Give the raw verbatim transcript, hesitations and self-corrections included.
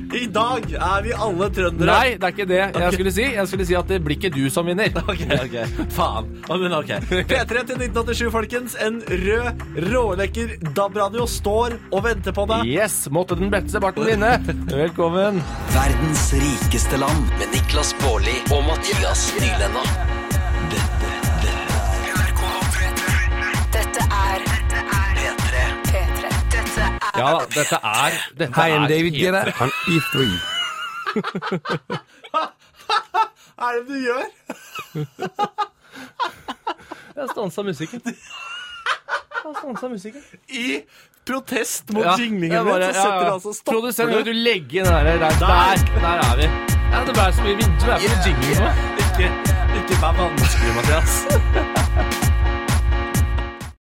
I dag er vi alle trøndere. Nei, det er ikke det jeg skulle si. Jeg skulle si at det blir ikke du som vinner. Ok, ok. Faen. Men ok. P tre til nitten åttisju, folkens. En rød, rålekker D A B-radio står og venter på deg. Yes, måtte den beste barten vinne. Velkommen. Verdens rikeste land med Niklas Baarli og Mathias Nylenna. Dette, dette Dette er P tre. P tre. Dette er Ja, dette er dette Hi, I'm er David helt- Guetta on E three. Hva er det du gjør? Jeg stansa musikken. Jeg stansa musikken. I protest mot Ja, jinglingen jeg bare- din, så setter ja, du ja. altså stopper Produsent, du. vil du legge inn der, der, der, der, der er vi. Ja, det ble så mye vinter, det er for jingling nå. Ikke, ikke vær vanskelig, Mathias.